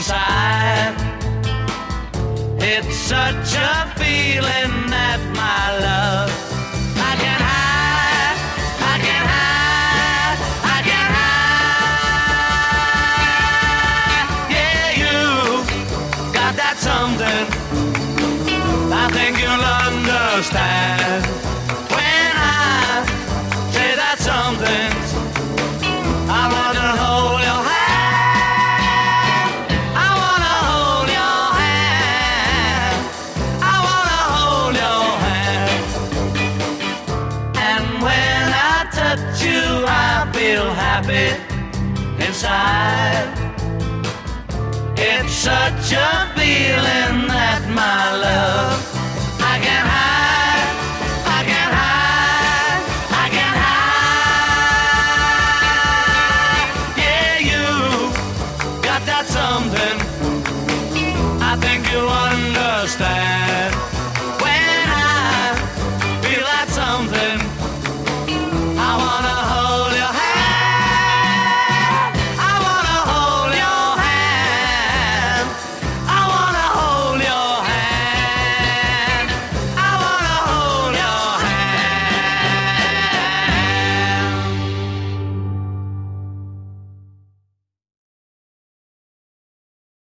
inside. It's such a feeling that my love I can hide, I can hide, I can hide. Yeah, you got that something I think you'll understand when I say that something. I wanna hold your hand, I wanna hold your hand, I wanna hold your hand. And when I touch you, I feel happy inside. It's such a feeling that my